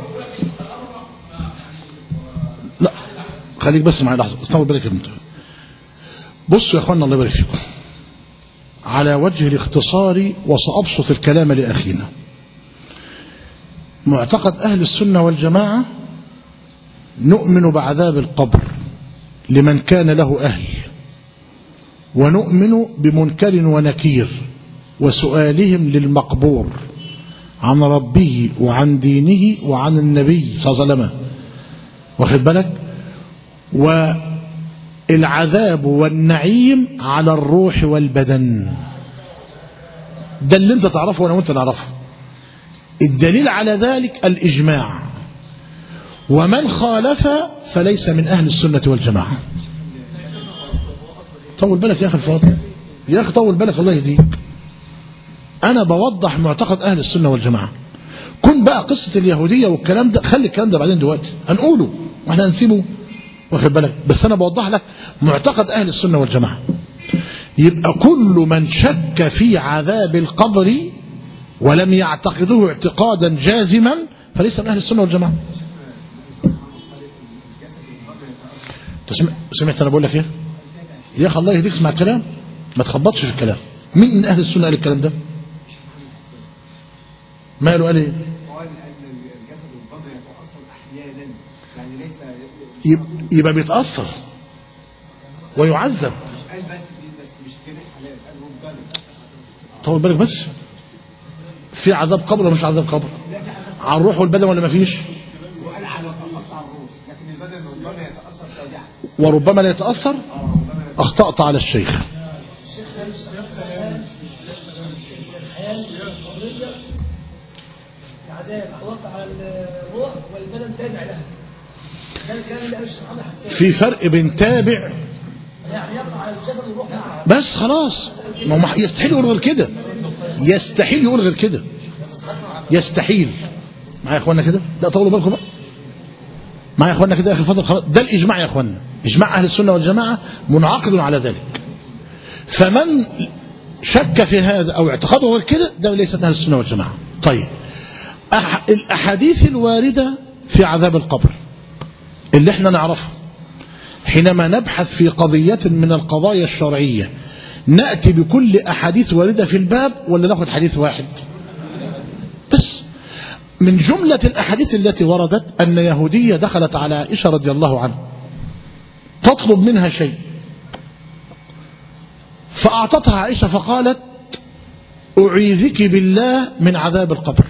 لا خليك بس معي لحظة، استنوا بالك انت. بصوا يا اخوانا الله يبارك فيكم، على وجه الاختصار وسأبسط الكلام لأخينا. معتقد أهل السنة والجماعة نؤمن بعذاب القبر لمن كان له أهل، ونؤمن بمنكر ونكير وسؤالهم للمقبور عن ربه وعن دينه وعن النبي صلى الله عليه وسلم، واخد بالك، والعذاب والنعيم على الروح والبدن. ده اللي انت تعرفه وانا وانت نعرفه. الدليل على ذلك الإجماع، ومن خالف فليس من أهل السنة والجماعة. طول بالك يا أخي الفاضل، يا أخي طول بالك الله يهديك. أنا بوضح معتقد أهل السنة والجماعة. كن بقى قصة اليهودية والكلام ده خلي الكلام ده بعدين دلوقتي هنقوله واحنا هنسيبه، واخد بالك، بس أنا بوضح لك معتقد أهل السنة والجماعة. يبقى كل من شك في عذاب القبر ولم يعتقده اعتقادا جازما فليس من أهل السنة والجماعة. سمعت أنا بقول لك إيه يا أخي؟ الله يهديك، اسمع الكلام ما تخبطش في الكلام. مين من أهل السنة قال الكلام ده؟ ماله قال إيه؟ يبقى بيتأثر ويعذب. طول بالك بس، في عذاب قبر ولا مش عذاب قبر؟ على الروح والبدن ولا ما فيش؟ وربما لا يتأثر. أخطأت على الشيخ. في فرق بين تابع بس خلاص، ما يستحيل يقول غير كده، يستحيل يقول غير كده، يستحيل. معايا يا اخوانا كده؟ لا طولوا بالكم بقى معايا يا اخوانا كده يا اخي الفاضل. خلاص ده الاجماع يا اخوانا، اجماع اهل السنه والجماعه منعقد على ذلك. فمن شك في هذا او اعتقاده غير كده ده ليس اهل السنه والجماعه. طيب الاحاديث الوارده في عذاب القبر اللي احنا نعرفها حينما نبحث في قضية من القضايا الشرعية، نأتي بكل أحاديث واردة في الباب ولا نأخذ حديث واحد بس؟ من جملة الأحاديث التي وردت أن يهودية دخلت على عائشة رضي الله عنها تطلب منها شيء، فأعطتها عائشة فقالت أعيذك بالله من عذاب القبر.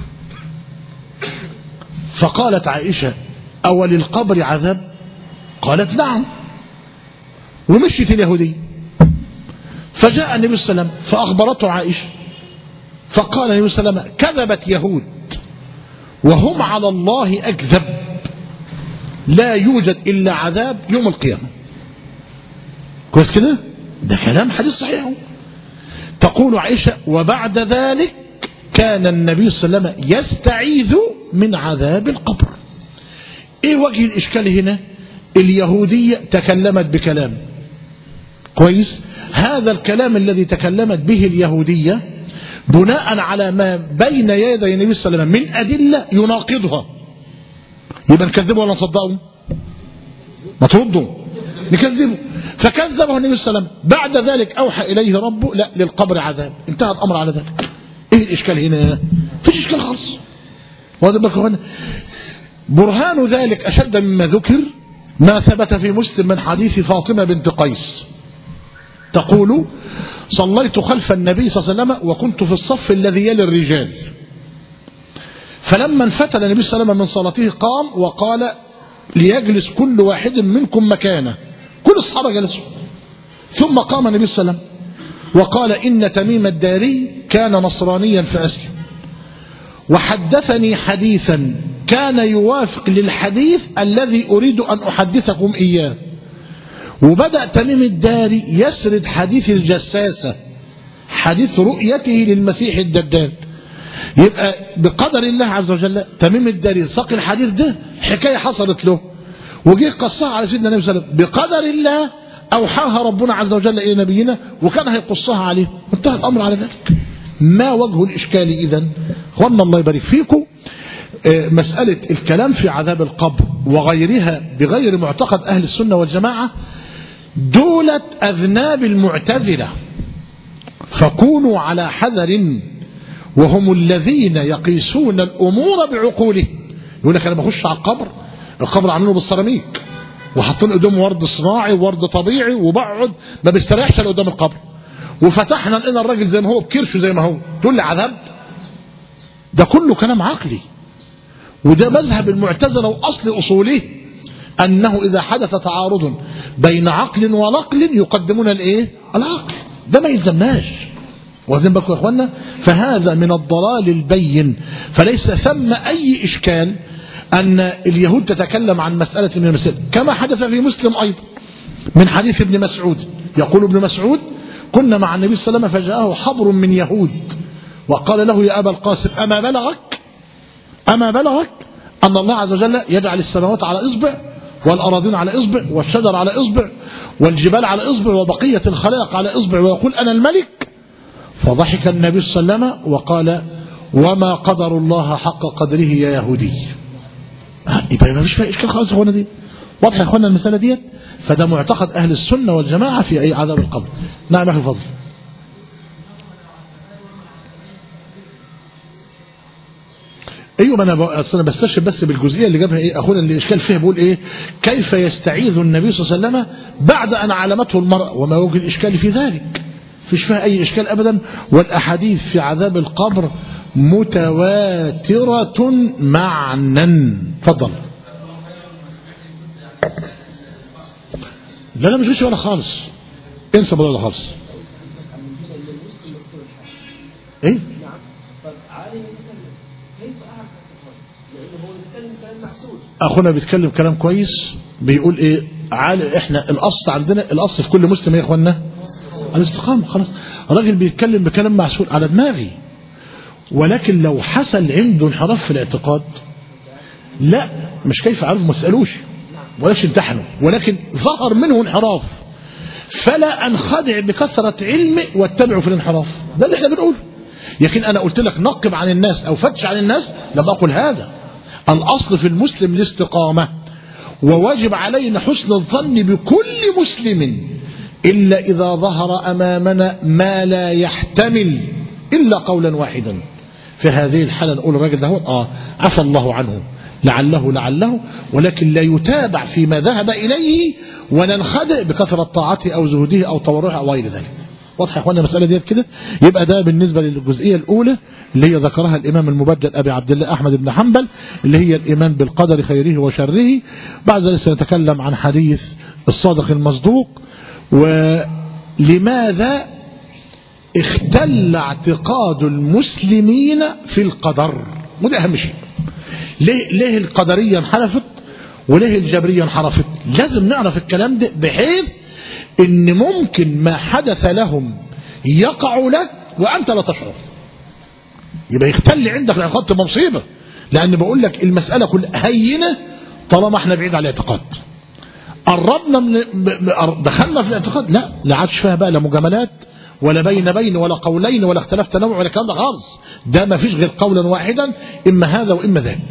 فقالت عائشة أول القبر عذاب؟ قالت نعم. ومشيت اليهودية، فجاء النبي صلى الله عليه وسلم فأخبرته عائشة، فقال النبي صلى الله عليه وسلم كذبت يهود وهم على الله أكذب، لا يوجد إلا عذاب يوم القيامة. كويس كده؟ ده كلام حديث صحيح. تقول عائشة وبعد ذلك كان النبي صلى الله عليه وسلم يستعيذ من عذاب القبر. ايه وجه الإشكال هنا؟ اليهودية تكلمت بكلام كويس، هذا الكلام الذي تكلمت به اليهودية بناء على ما بين يدي النبي صلى الله عليه وسلم من أدلة يناقضها، يبقى نكذبه ولا نصدقه؟ ما تردوا نكذبه. فكذبه النبي صلى الله عليه وسلم، بعد ذلك أوحى إليه ربه لا للقبر عذاب، انتهى الأمر على ذلك. ايه الإشكال هنا؟ فيش إشكال خالص. برهان ذلك أشد مما ذكر ما ثبت في مسلم من حديث فاطمة بنت قيس تقول صليت خلف النبي صلى الله عليه وسلم وكنت في الصف الذي يلي الرجال، فلما انفتل النبي صلى الله عليه وسلم من صلاته قام وقال ليجلس كل واحد منكم مكانه، كل الصحابة جلسوا، ثم قام النبي صلى الله عليه وسلم وقال إن تميم الداري كان نصرانيا فأسلم، وحدثني حديثا كان يوافق للحديث الذي أريد أن أحدثكم إياه. وبدأ تميم الداري يسرد حديث الجساسة، حديث رؤيته للمسيح الدجال. يبقى بقدر الله عز وجل تميم الداري ساق الحديث ده حكاية حصلت له وجيه قصها على سيدنا النبي صلى الله عليه وسلم، بقدر الله أوحاها ربنا عز وجل إلى نبينا وكان هيقصها عليه، انتهى الأمر على ذلك. ما وجه الإشكال إذن؟ أخوانا الله يبارك فيكم، مسألة الكلام في عذاب القبر وغيرها بغير معتقد أهل السنة والجماعة دولة أذناب المعتزلة، فكونوا على حذر، وهم الذين يقيسون الأمور بعقوله. يقول لك أنا بخش على القبر عاملينه بالسيراميك وحاطين قدام ورد صناعي وورد طبيعي وبقعد ما بيستريحش قدام القبر، وفتحنا لقينا الراجل زي ما هو بكرشه زي ما هو، تقول لي عذاب؟ ده كله كلام عقلي، وده مذهب المعتزلة وأصل أصوله أنه إذا حدث تعارض بين عقل ونقل يقدمون الإيه؟ العقل، ده ما يلزمناش. واخدين بالكم يا إخوانا؟ فهذا من الضلال البين، فليس ثم أي إشكال أن اليهود تتكلم عن مسألة من المسائل كما حدث في مسلم أيضا من حديث ابن مسعود يقول ابن مسعود كنا مع النبي صلى الله عليه وسلم فجاءه حبر من يهود وقال له يا أبا القاسم أما بلغك أن الله عز وجل يجعل السماوات على إصبع والأراضين على إصبع والشجر على إصبع والجبال على إصبع وبقية الخلائق على إصبع ويقول أنا الملك؟ فضحك النبي صلى الله عليه وسلم وقال وما قدر الله حق قدره يا يهودي. يبقى ما فيش فيها إشكال خالص يا أخوانا دي. واضح يا أخوانا المسألة ديت؟ فده معتقد أهل السنة والجماعة في أي عذاب القبر. نعم أخي الفضل. ايوه انا بستشهد بس بالجزئيه اللي جابها ايه اخونا اللي اشكال فيها بيقول ايه كيف يستعيذ النبي صلى الله عليه وسلم بعد ان علمته المرأة وما وجه الاشكال في ذلك. فيش فيها اي اشكال ابدا والاحاديث في عذاب القبر متواترة معنا. تفضل. لا مش ولا خالص انسى بالله خالص. ايه اخونا بيتكلم كلام كويس بيقول ايه احنا الاصل عندنا الاصل في كل مسلم يا اخوانا الاستقامه. خلاص الراجل بيتكلم بكلام معسول على دماغي ولكن لو حصل عنده انحراف في الاعتقاد لا مش كيف عرف ما اسالوش ولاش امتحنوا ولكن ظهر منه انحراف فلا انخدع بكثرة علمي واتبعه في الانحراف. ده اللي احنا بنقوله. لكن انا قلت لك نقب عن الناس او فتش عن الناس لم اقل هذا. الأصل في المسلم الاستقامة وواجب علينا حسن الظن بكل مسلم إلا إذا ظهر أمامنا ما لا يحتمل إلا قولا واحدا. في هذه الحالة نقول الراجل ده عفى الله عنه لعله ولكن لا يتابع فيما ذهب إليه وننخدع بكثرة طاعته أو زهده أو تورعه أو غير ذلك. واضح يا اخوانا المسألة ديت كده. يبقى ده بالنسبة للجزئية الأولى اللي هي ذكرها الإمام المبجل أبي عبد الله أحمد بن حنبل اللي هي الإيمان بالقدر خيره وشره. بعد ذلك سنتكلم عن حديث الصادق المصدوق ولماذا اختل اعتقاد المسلمين في القدر. وده أهم شيء. ليه القدرية انحرفت وليه الجبرية انحرفت؟ لازم نعرف الكلام ده بحيث ان ممكن ما حدث لهم يقع لك وانت لا تشعر. يبقى يختل عندك الاعتقاد مصيبه لان بقول لك المساله كلها هينه طالما احنا بعيد عن الاعتقاد. قربنا دخلنا في الاعتقاد لا عادش فيها بقى لا مجاملات ولا بين ولا قولين ولا اختلاف تنوع ولا الكلام ده خالص. ده ما فيش غير قولا واحدا اما هذا واما ذاك.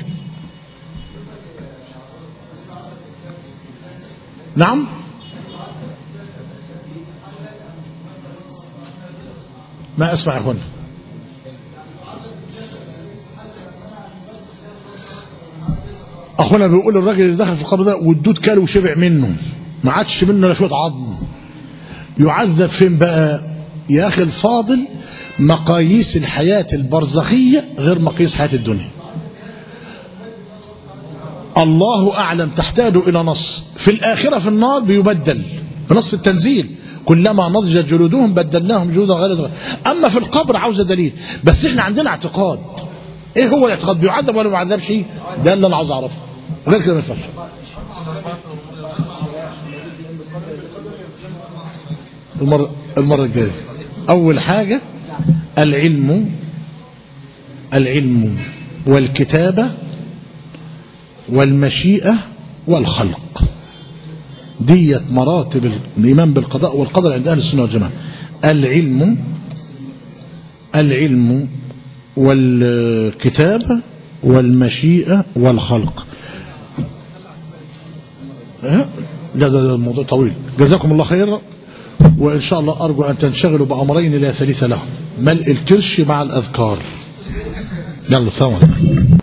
نعم ما اسمع يا اخوانا. اخونا بيقول الراجل اللي دخل في القبر ده والدود كاله وشبع منه ما عادش منه ولا شويه عظم يعذب فين بقى يا اخي الفاضل؟ مقاييس الحياة البرزخية غير مقاييس حياة الدنيا. الله اعلم تحتاج الى نص. في الاخرة في النار بيبدل بنص التنزيل كلما نضجت جلودهم بدلناهم جلودا غير. اما في القبر عاوزه دليل. بس احنا عندنا اعتقاد. ايه هو الاعتقاد؟ بيعذب ولا ما بيعذبش؟ ده اللي انا عاوز اعرفه غير كده ما ينفعش. المرة الجاية اول حاجة العلم والكتابة والمشيئة والخلق. ديت مراتب الإيمان بالقضاء والقدر عند أهل السنة والجماعة. العلم والكتابة والمشيئة والخلق. ده الموضوع طويل. جزاكم الله خيرا وإن شاء الله أرجو أن تنشغلوا بأمرين لا ثالث لهم: ملء الكرش مع الأذكار. يلا سلام عليكم.